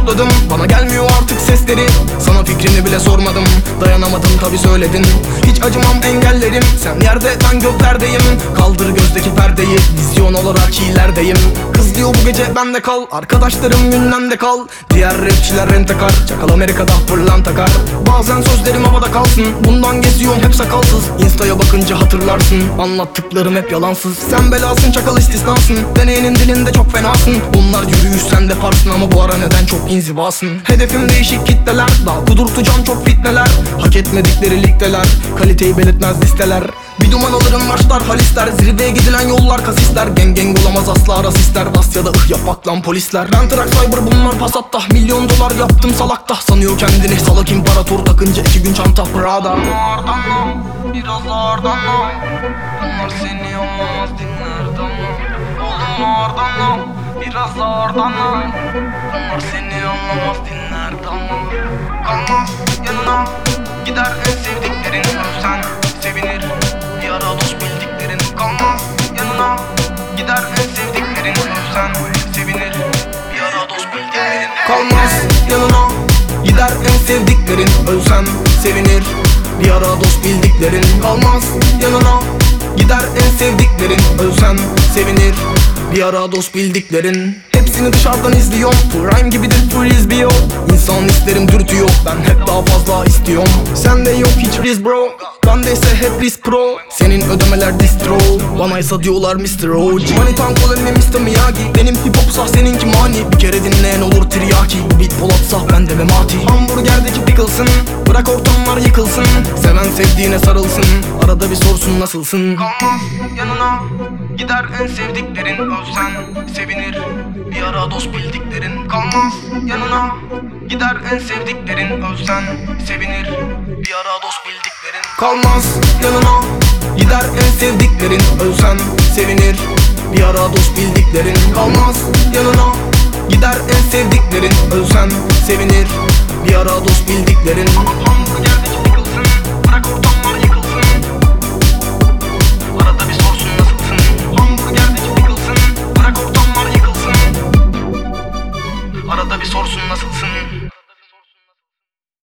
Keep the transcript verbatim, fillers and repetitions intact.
topladım. Bana gelmiyor artık sesleri, sana fikrini bile sormadım. Dayanamadım tabi söyledin. Hiç acımam engellerim. Sen yerde ben göklerdeyim. Kaldır gözdeki perdeyi, vizyon olarak iyilerdeyim. Kız diyor bu gece bende kal, arkadaşlarım gündemde kal. Diğer rapçiler rentekar, çakal Amerika'da pırlanta kar. Bazen sözlerim havada kalsın, bundan geziyorum hep sakalsız. Insta'ya bakınca hatırlarsın, anlattıklarım hep yalansız. Sen belasın, çakal istisnasın, deneyenin dilinde çok fenasın. Bunlar yürüyüş sen de parsın ama bu ara neden çok inzivasın. Hedefim değişik kitleler, daha kudurtacağım çok fitneler. Hak etmedikleri ligdeler, kaliteyi belirtmez listeler. Bir duman alırım başlar halisler, zirveye gidilen yollar kasisler. Gang gang olamaz asla rasistler, Asya'da ıh yapak lan polisler. Ben Trak Cyber bunlar Passat'ta, milyon dolar yaptım salakta. Sanıyor kendini salak imparator, takınca iki gün çanta Prada. Ardana, biraz ardana, bunlar seni anlamaz dinler damla. Oğlum ardana, biraz ardana, bunlar seni anlamaz dinler damla. Kalmaz yanına, gider en sevdiklerin, ölsen sevinir. Bir ara dost bildiklerin kalmaz yanına, gider en sevdiklerin, ölsen sevinir. Bir ara dost bildiklerin Kalmaz yanına, gider en sevdiklerin. Ölsem sevinir, bir ara dost bildiklerin. Kalmaz yanına, gider en sevdiklerin. Ölsem sevinir, bir ara dost bildiklerin. Hepsini dışarıdan izliyorum, Prime gibidir frisbee o. İnsan isterim dürtüyor, ben hep daha fazla istiyorum. Sende yok hiç risk bro, bendeyse hep risk pro. Senin ödemeler distro, banaysa diyorlar mister O G. Money tank olanı mister Miyagi, benim hip hopsa seninki mani. Bir kere dinleyen olur tiryaki, bu beat Polatsa ben de Memati. Hamburgerdeki pickles'ın, bırak ortamlar yıkılsın. Seven sevdiğine sarılsın, arada bir sorsun nasılsın. kalmaz yanına, gider en sevdiklerin, ölsen sevinir. Bir ara dost bildiklerin kalmaz yanına, gider en sevdiklerin, ölsen sevinir. Bir ara dost bildiklerin Kalmaz yanına, gider en sevdiklerin. Ölsem sevinir, bir ara dost bildiklerin. Kalmaz yanına, gider en sevdiklerin. Ölsem sevinir, bir ara dost bildiklerin. hamburger